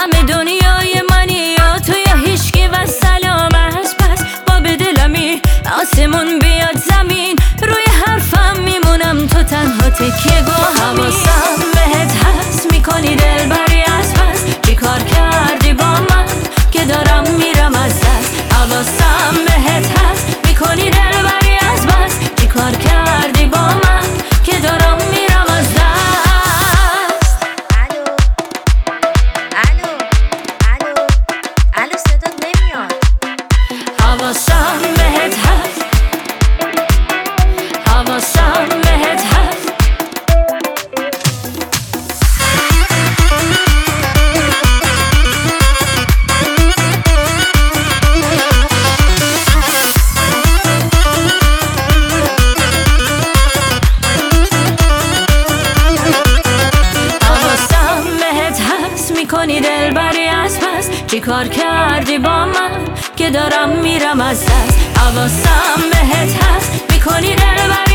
همه دنیای منی یا تو یا هیچکی و سلام است. پس با به دلمی آسمون بیاد زمین، روی حرفم میمونم تو تنها تکیه گاه. حواسم بهت هست میکنی دل بری از پس، چی کار کردی با من که دارم میرم از دست. حواسم بهت هست میکنی دل بری از بس، چی کار کردی با من که دارم میرم از دست. الو صدات نمیاد. حواسم بهت هست، حواسم بهت هست. حواسم بهت هست میکنی دل بری از پس، چی کار کردی با من که دارم میرم از دست. حواسم بهت هست میکنی دل بری